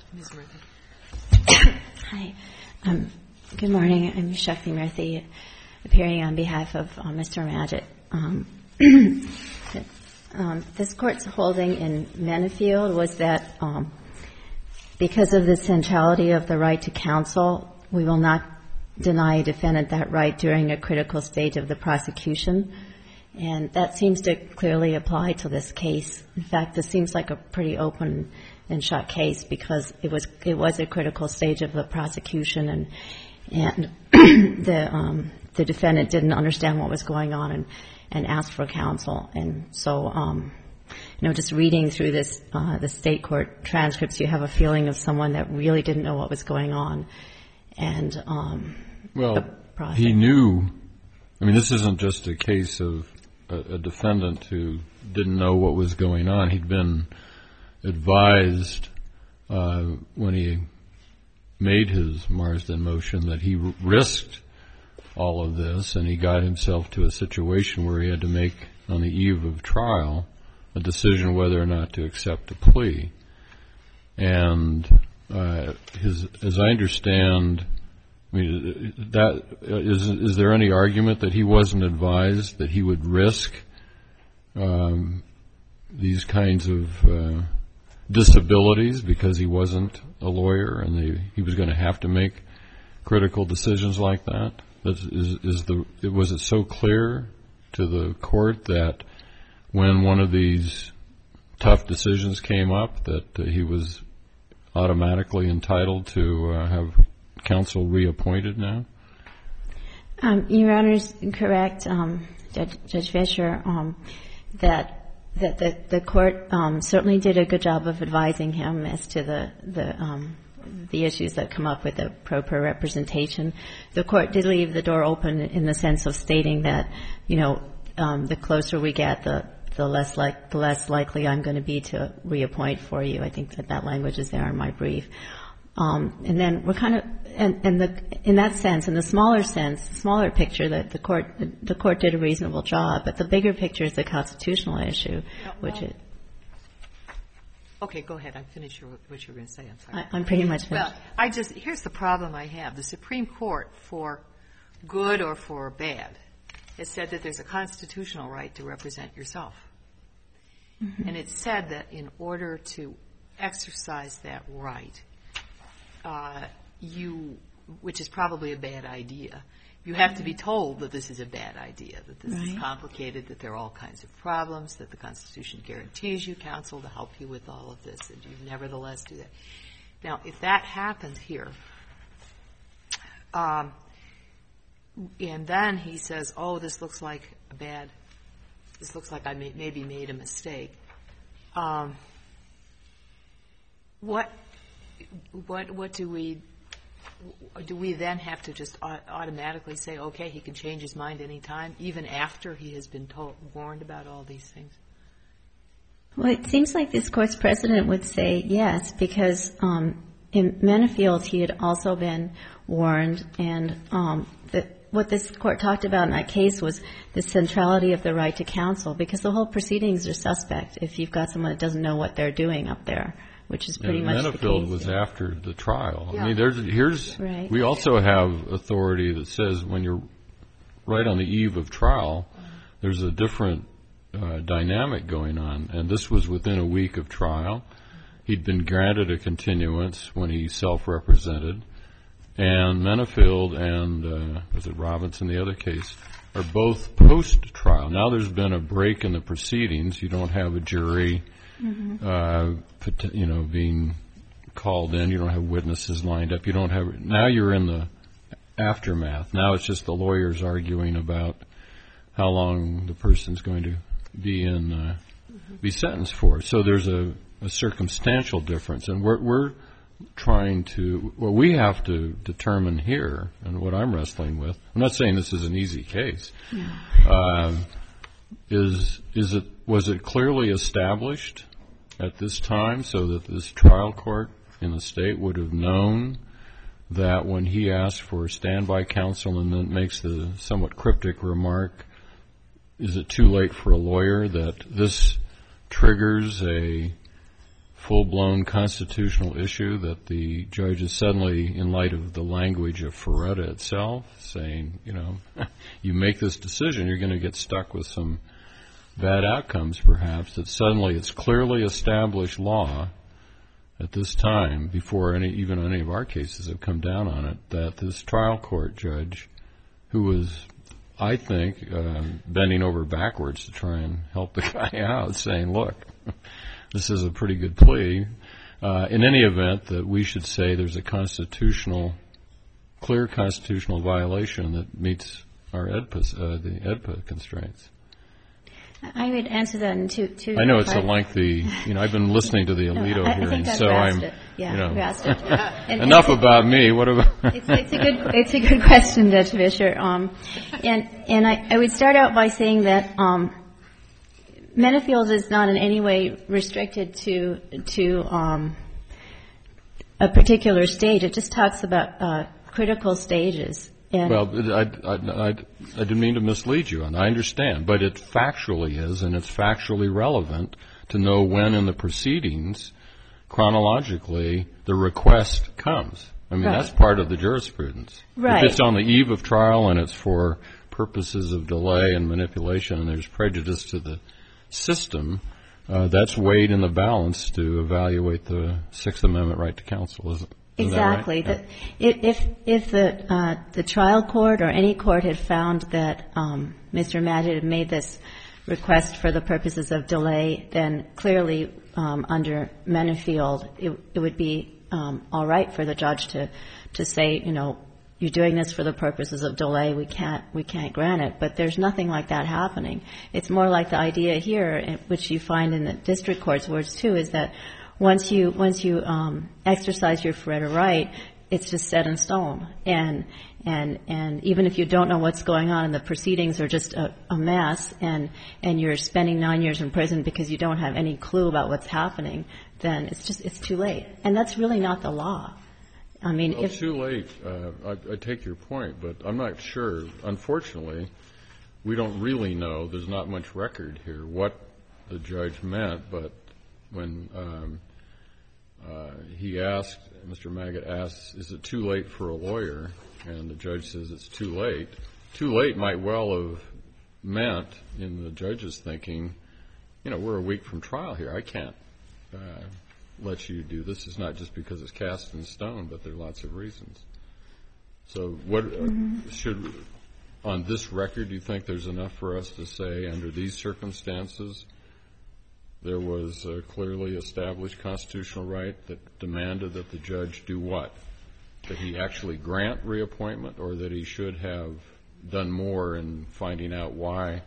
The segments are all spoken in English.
Ms. Murthy. Hi. Good morning. I'm Shakti Murthy, appearing on behalf of Mr. Majid. This court's holding in Mennefield was that because of the centrality of the right to counsel, we will not deny a defendant that right during a critical stage of the prosecution. And that seems to clearly apply to this case. In fact, this seems like a pretty open and shut case because it was a critical stage of the prosecution, and the defendant didn't understand what was going on and asked for counsel. And so, just reading through this the state court transcripts, you have a feeling of someone that really didn't know what was going on. And he knew. I mean, this isn't just a case of a defendant who didn't know what was going on. He'd been advised when he made his Marsden motion that he risked all of this, and he got himself to a situation where he had to make, on the eve of trial, a decision whether or not to accept a plea. And as I understand, I mean, that is there any argument that he wasn't advised that he would risk these kinds of disabilities because he wasn't a lawyer and he was going to have to make critical decisions like that? Was it so clear to the court that when one of these tough decisions came up that he was automatically entitled to have counsel reappointed now? Your Honor is correct, Judge Fischer, that the court certainly did a good job of advising him as to the issues that come up with the proper representation. The court did leave the door open in the sense of stating that, the closer we get, the less likely I'm going to be to reappoint for you. I think that language is there in my brief. And then we're kind of, in that sense, in the smaller picture, that the court did a reasonable job. But the bigger picture is the constitutional issue, which is. Okay, go ahead. I'm finished what you were going to say. I'm sorry. I'm pretty much finished. Well, here's the problem I have. The Supreme Court, for good or for bad, has said that there's a constitutional right to represent yourself. Mm-hmm. And it said that in order to exercise that right, which is probably a bad idea, you have to be told that this is a bad idea, that this is complicated, that there are all kinds of problems, that the Constitution guarantees you counsel to help you with all of this, and you nevertheless do that. Now, if that happens here, and then he says, this looks like I maybe made a mistake, what do we then have to just automatically say, okay, he can change his mind any time, even after he has been warned about all these things? Well, it seems like this Court's precedent would say yes, because in Mennefield he had also been warned, and what this Court talked about in that case was the centrality of the right to counsel, because the whole proceedings are suspect if you've got someone that doesn't know what they're doing up there, which is pretty much the case. Mennefield was after the trial. Yeah. I mean, we also have authority that says when you're right on the eve of trial, there's a different dynamic going on, and this was within a week of trial. He'd been granted a continuance when he self-represented, and Mennefield and was it Robinson, the other case, are both post-trial. Now there's been a break in the proceedings. You don't have a jury being called in. You don't have witnesses lined up. Now you're in the aftermath. Now it's just the lawyers arguing about how long the person's going to be sentenced for. So there's a circumstantial difference, and we're trying to, what we have to determine here, and what I'm wrestling with, I'm not saying this is an easy case, was it clearly established at this time so that this trial court in the state would have known that when he asked for standby counsel and then makes the somewhat cryptic remark, is it too late for a lawyer, that this triggers a full-blown constitutional issue that the judge is suddenly, in light of the language of Ferretta itself, saying, you know, you make this decision, you're going to get stuck with some bad outcomes, perhaps, that suddenly it's clearly established law at this time, before even any of our cases have come down on it, that this trial court judge, who was, I think, bending over backwards to try and help the guy out, saying, look, this is a pretty good plea. In any event, that we should say there's a clear constitutional violation that meets our the EDPA constraints. I would answer that in two. I know it's a lengthy, I've been listening to the Alito hearing, so I'm, asked it. Enough about me. What about? It's a good question, Judge Fischer. And I would start out by saying that Menafield is not in any way restricted to a particular stage. It just talks about critical stages. Well, I didn't mean to mislead you, and I understand, but it factually is, and it's factually relevant to know when in the proceedings, chronologically, the request comes. I mean, that's part of the jurisprudence. Right. If it's on the eve of trial and it's for purposes of delay and manipulation and there's prejudice to the system, that's weighed in the balance to evaluate the Sixth Amendment right to counsel, isn't it? Exactly. Right? If the trial court or any court had found that Mr. Magid had made this request for the purposes of delay, then clearly under Menafield it would be all right for the judge to say, you're doing this for the purposes of delay. We can't grant it. But there's nothing like that happening. It's more like the idea here, which you find in the district court's words too, is that once you exercise your Ferretta right, it's just set in stone. And even if you don't know what's going on and the proceedings are just a mess, and you're spending 9 years in prison because you don't have any clue about what's happening, then it's too late. And that's really not the law. I mean, well, too late. I take your point, but I'm not sure. Unfortunately, we don't really know. There's not much record here what the judge meant, but when Mr. Magid asks, is it too late for a lawyer? And the judge says it's too late. Too late might well have meant, in the judge's thinking, we're a week from trial here. I can't let you do this. It's not just because it's cast in stone, but there are lots of reasons. So on this record, do you think there's enough for us to say, under these circumstances, there was a clearly established constitutional right that demanded that the judge do what? That he actually grant reappointment, or that he should have done more in finding out why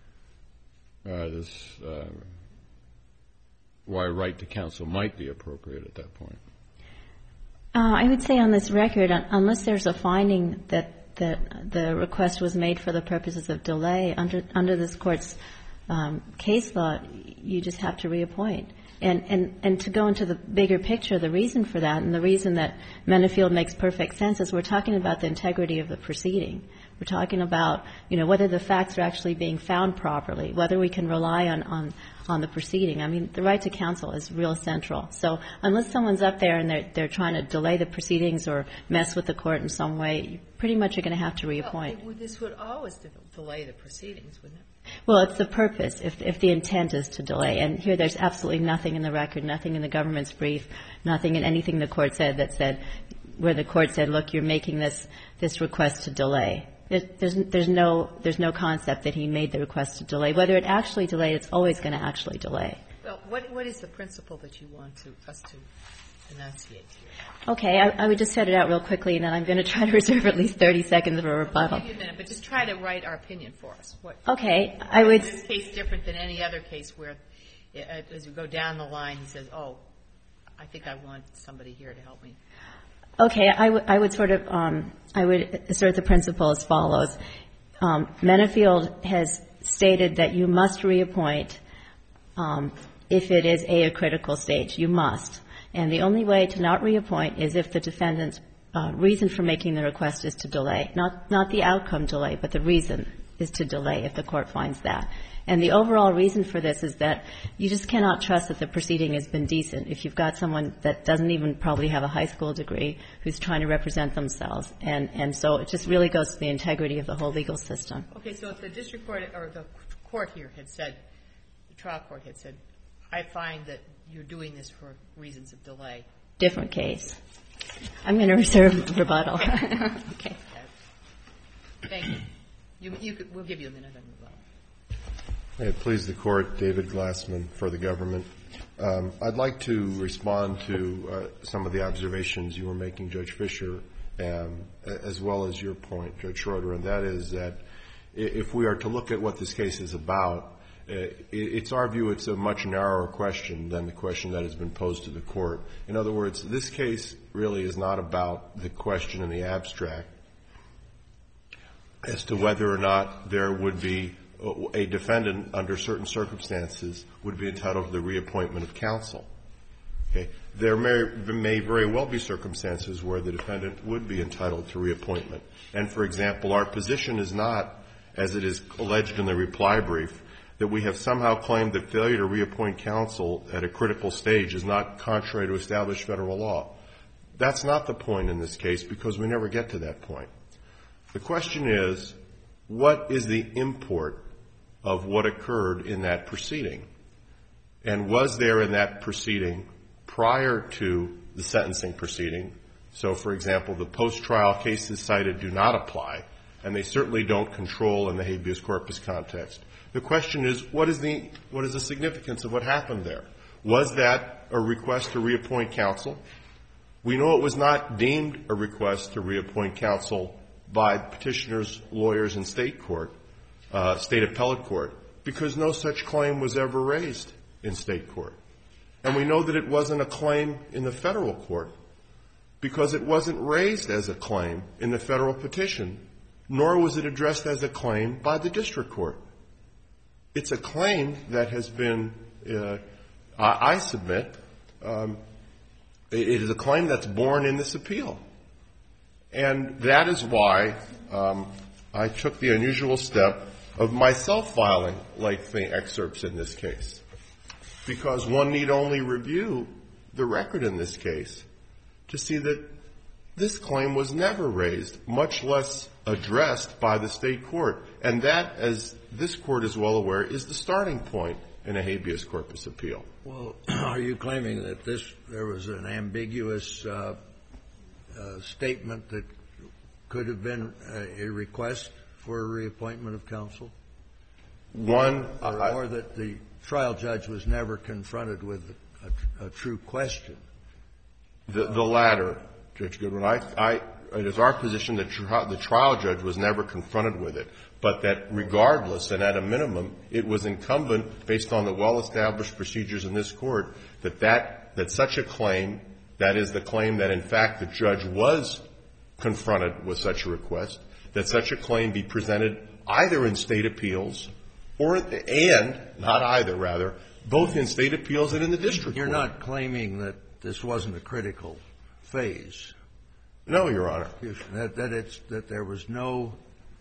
right to counsel might be appropriate at that point? I would say on this record, unless there's a finding that the request was made for the purposes of delay, under this court's case law, you just have to reappoint. And to go into the bigger picture, the reason for that, and the reason that Menafield makes perfect sense, is we're talking about the integrity of the proceeding. We're talking about, whether the facts are actually being found properly, whether we can rely on the proceeding. I mean, the right to counsel is real central. So unless someone's up there and they're trying to delay the proceedings or mess with the court in some way, you pretty much are going to have to reappoint. Well, this would always delay the proceedings, wouldn't it? Well, it's the purpose, if the intent is to delay. And here there's absolutely nothing in the record, nothing in the government's brief, nothing in anything the court said where the court said, look, you're making this request to delay. There's no concept that he made the request to delay. Whether it actually delayed, it's always going to actually delay. Well, what is the principle that you want us to enunciate here? Okay, I would just set it out real quickly, and then I'm going to try to reserve at least 30 seconds for a rebuttal. I'll give you a minute, but just try to write our opinion for us. Okay, I would. Is this case different than any other case where, as we go down the line, he says, I think I want somebody here to help me? Okay, I would assert the principle as follows. Menafield has stated that you must reappoint if it is a critical stage. You must. And the only way to not reappoint is if the defendant's reason for making the request is to delay. Not the outcome delay, but the reason is to delay if the court finds that. And the overall reason for this is that you just cannot trust that the proceeding has been decent if you've got someone that doesn't even probably have a high school degree who's trying to represent themselves. And so it just really goes to the integrity of the whole legal system. Okay, so if the district court or the court here had said, the trial court had said, I find that you're doing this for reasons of delay. Different case. I'm going to reserve rebuttal. Okay. Thank you. We'll give you a minute on rebuttal. May it please the Court, David Glassman for the government. I'd like to respond to some of the observations you were making, Judge Fischer, as well as your point, Judge Schroeder, and that is that if we are to look at what this case is about, it's our view it's a much narrower question than the question that has been posed to the Court. In other words, this case really is not about the question in the abstract as to whether or not there would be a defendant under certain circumstances would be entitled to the reappointment of counsel. Okay? There may very well be circumstances where the defendant would be entitled to reappointment. And, for example, our position is not, as it is alleged in the reply brief, that we have somehow claimed that failure to reappoint counsel at a critical stage is not contrary to established federal law. That's not the point in this case because we never get to that point. The question is, what is the import of what occurred in that proceeding? And was there in that proceeding prior to the sentencing proceeding? So, for example, the post-trial cases cited do not apply, and they certainly don't control in the habeas corpus context. The question is, what is the significance of what happened there? Was that a request to reappoint counsel? We know it was not deemed a request to reappoint counsel by petitioners, lawyers in state court, state appellate court, because no such claim was ever raised in state court. And we know that it wasn't a claim in the federal court because it wasn't raised as a claim in the federal petition, nor was it addressed as a claim by the district court. It's a claim that has been, I submit, it is a claim that's born in this appeal. And that is why I took the unusual step of myself filing lengthy excerpts in this case, because one need only review the record in this case to see that this claim was never raised, much less addressed by the state court. And that, as this court is well aware, is the starting point in a habeas corpus appeal. Well, are you claiming that there was an ambiguous statement that could have been a request for a reappointment of counsel? Or that the trial judge was never confronted with a true question? The latter, Judge Goodwin. It is our position that the trial judge was never confronted with it, but that regardless, and at a minimum, it was incumbent, based on the well-established procedures in this court, that such a claim, that is the claim that, in fact, the judge was confronted with such a request, that such a claim be presented either in state appeals both in state appeals and in the district court. You're not claiming that this wasn't a critical phase? No, Your Honor. That there was no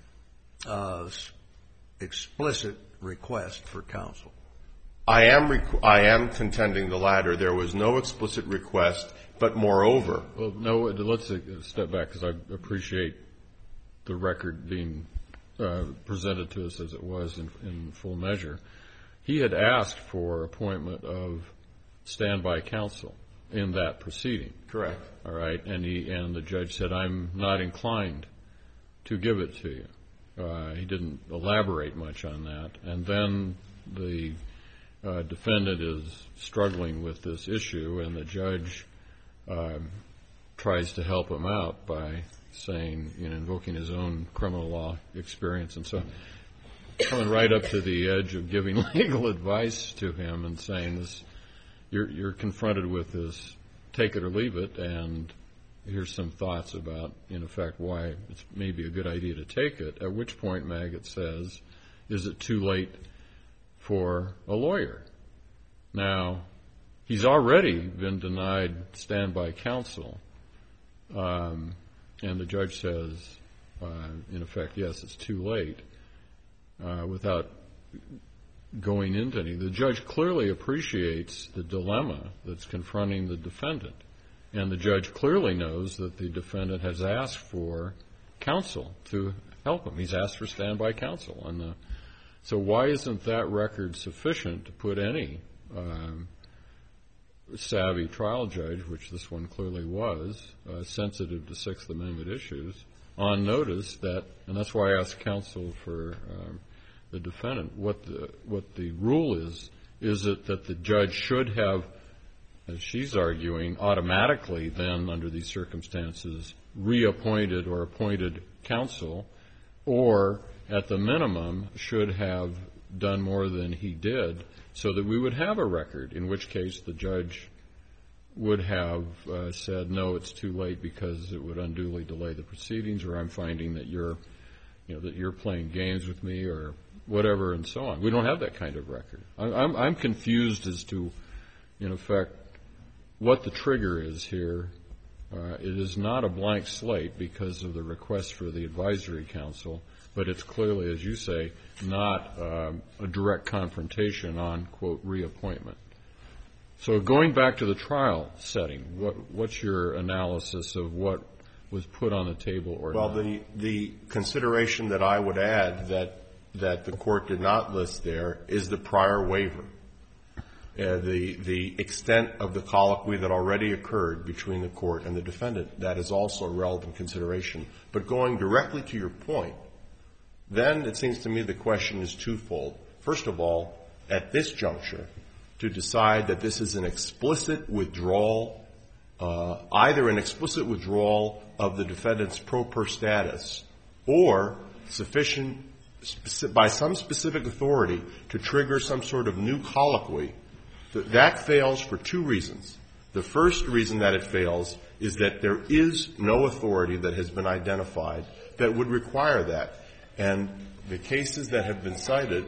explicit request for counsel? I am contending the latter. There was no explicit request, but moreover. Well, no, let's step back, because I appreciate the record being presented to us as it was in full measure. He had asked for appointment of standby counsel in that proceeding. Correct. All right. And the judge said, I'm not inclined to give it to you. He didn't elaborate much on that. And then the defendant is struggling with this issue, and the judge tries to help him out by saying, invoking his own criminal law experience and so on, coming right up to the edge of giving legal advice to him and saying, you're confronted with this, take it or leave it, and here's some thoughts about, in effect, why it's maybe a good idea to take it, at which point Maggott says, is it too late for a lawyer? Now, he's already been denied standby counsel, and the judge says, in effect, yes, it's too late. without going into any. The judge clearly appreciates the dilemma that's confronting the defendant, and the judge clearly knows that the defendant has asked for counsel to help him. He's asked for standby counsel, and so why isn't that record sufficient to put any savvy trial judge, which this one clearly was, sensitive to Sixth Amendment issues, on notice that, and that's why I asked counsel for the defendant, what the rule is it that the judge should have, as she's arguing, automatically then, under these circumstances, reappointed or appointed counsel, or at the minimum should have done more than he did so that we would have a record, in which case the judge would have said, no, it's too late because it would unduly delay the proceedings, or I'm finding that you're playing games with me, or whatever, and so on. We don't have that kind of record. I'm confused as to, in effect, what the trigger is here. It is not a blank slate because of the request for the advisory counsel, but it's clearly, as you say, not a direct confrontation on, quote, reappointment. So going back to the trial setting, what's your analysis of what was put on the table or not? Well, the consideration that I would add that the court did not list there is the prior waiver. The extent of the colloquy that already occurred between the court and the defendant, that is also a relevant consideration. But going directly to your point, then it seems to me the question is twofold. First of all, at this juncture, to decide that this is an explicit withdrawal, either an explicit withdrawal of the defendant's pro per status or sufficient, by some specific authority, to trigger some sort of new colloquy, that fails for two reasons. The first reason that it fails is that there is no authority that has been identified that would require that. And the cases that have been cited,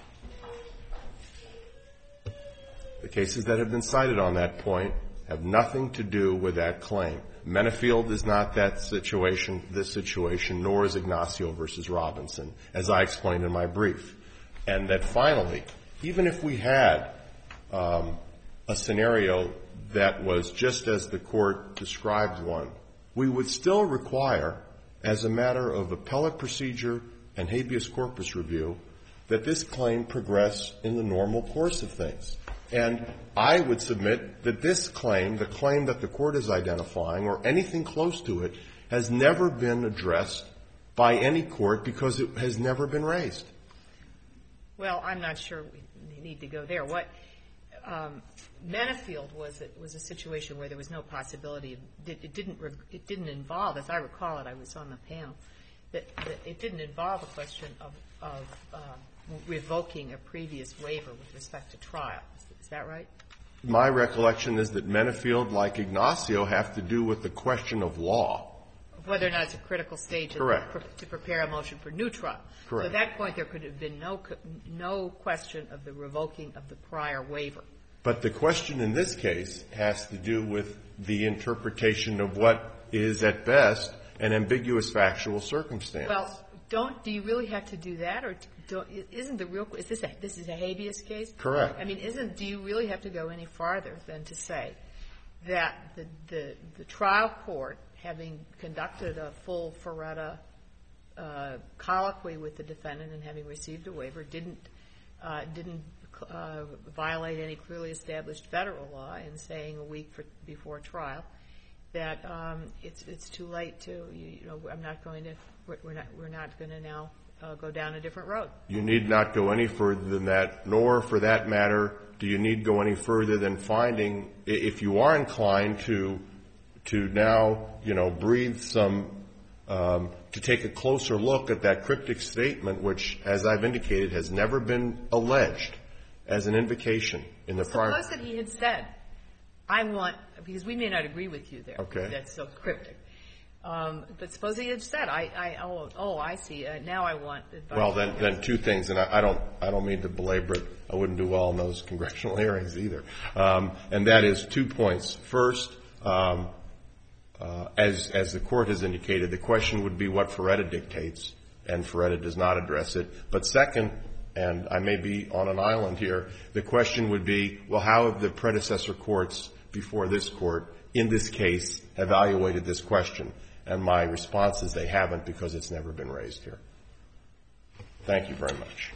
on that point have nothing to do with that claim. Mennefield is not that situation, this situation, nor is Ignacio versus Robinson, as I explained in my brief. And that finally, even if we had a scenario that was just as the court described one, we would still require, as a matter of appellate procedure and habeas corpus review, that this claim progress in the normal course of things. And I would submit that this claim, the claim that the court is identifying, or anything close to it, has never been addressed by any court because it has never been raised. Well, I'm not sure we need to go there. What Mennefield was a situation where there was no possibility. It didn't involve, as I recall it, I was on the panel, that it didn't involve a question of revoking a previous waiver with respect to trial. Is that right? My recollection is that Mennefield, like Ignacio, have to do with the question of law. Whether or not it's a critical stage to prepare a motion for new trial. Correct. So at that point, there could have been no question of the revoking of the prior waiver. But the question in this case has to do with the interpretation of what is, at best, an ambiguous factual circumstance. Well, do you really have to do that, or isn't the real? This is a habeas case? Correct. I mean, do you really have to go any farther than to say that the trial court, having conducted a full Ferretta colloquy with the defendant and having received a waiver, didn't violate any clearly established federal law in saying a week before trial that it's too late to, we're not going to now go down a different road. You need not go any further than that, nor, for that matter, do you need go any further than finding, if you are inclined to now, breathe some, to take a closer look at that cryptic statement, which, as I've indicated, has never been alleged as an invocation in the prior. Suppose that he had said, because we may not agree with you there. Okay. That's so cryptic. But suppose he had said, I see, now I want advice. Well, then two things, and I don't mean to belabor it. I wouldn't do well in those congressional hearings either. And that is 2 points. First, as the court has indicated, the question would be what Ferretta dictates. and Ferretta does not address it. But second, and I may be on an island here, the question would be, well, how have the predecessor courts before this court, in this case, evaluated this question? And my response is they haven't, because it's never been raised here. Thank you very much.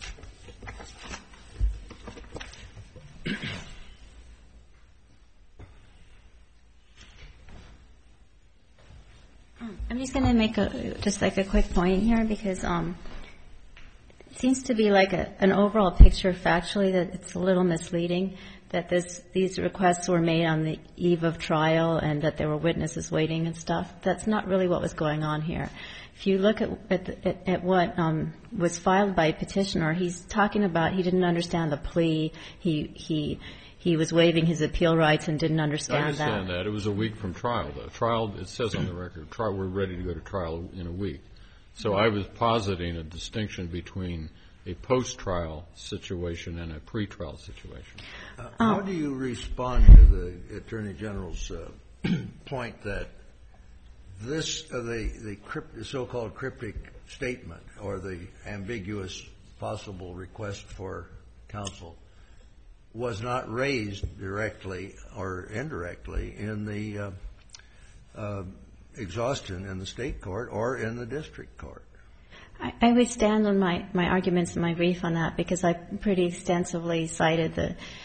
I'm just going to make a quick point here, because it seems to be like an overall picture factually that it's a little misleading, that these requests were made on the eve of trial and that there were witnesses waiting and stuff. That's not really what was going on here. If you look at what was filed by petitioner, he's talking about he didn't understand the plea. He was waiving his appeal rights and didn't understand that. I understand that. It was a week from trial, though. Trial, it says on the record, we're ready to go to trial in a week. So I was positing a distinction between a post-trial situation and a pre-trial situation. How do you respond to the Attorney General's point that this, the so-called cryptic statement or the ambiguous possible request for counsel was not raised directly or indirectly in the exhaustion in the state court or in the district court? I would stand on my arguments in my brief on that, because I pretty extensively cited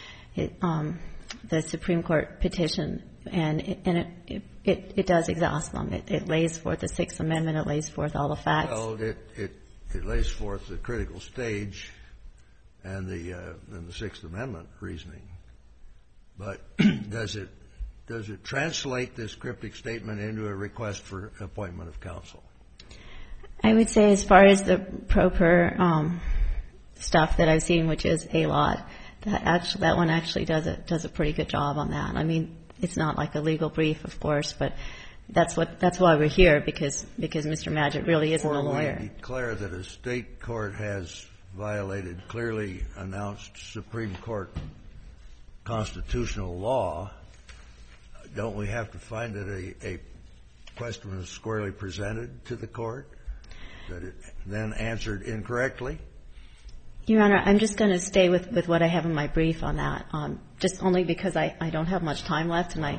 the Supreme Court petition, and it does exhaust them. It lays forth the Sixth Amendment. It lays forth all the facts. Well, it lays forth the critical stage and the Sixth Amendment reasoning. But does it translate this cryptic statement into a request for appointment of counsel? I would say, as far as the proper stuff that I've seen, which is a lot, that one actually does a pretty good job on that. I mean, it's not like a legal brief, of course, but that's why we're here, because Mr. Magid really isn't a lawyer. Before we declare that a state court has violated clearly announced Supreme Court constitutional law, don't we have to find that a question was squarely presented to the court, that it then answered incorrectly? Your Honor, I'm just going to stay with what I have in my brief on that, just only because I don't have much time left, and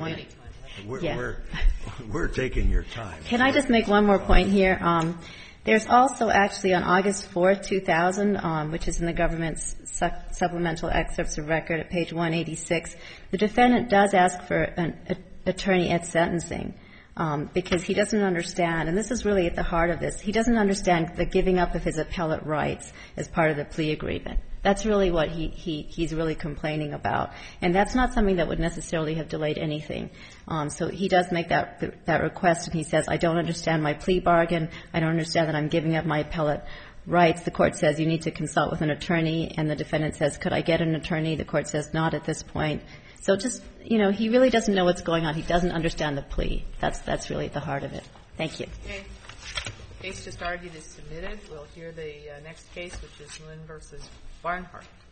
We're taking your time. Can I just make one more point here? There's also actually on August 4th, 2000, which is in the government's supplemental excerpts of record at page 186, the defendant does ask for an attorney at sentencing, because he doesn't understand, and this is really at the heart of this, he doesn't understand the giving up of his appellate rights as part of the plea agreement. That's really what he's really complaining about. And that's not something that would necessarily have delayed anything. So he does make that request, and he says, I don't understand my plea bargain. I don't understand that I'm giving up my appellate rights. The court says you need to consult with an attorney, and the defendant says, could I get an attorney? The court says, not at this point. So just, he really doesn't know what's going on. He doesn't understand the plea. That's really at the heart of it. Thank you. Okay. Case just argued is submitted. We'll hear the next case, which is Lynn versus Barnhart.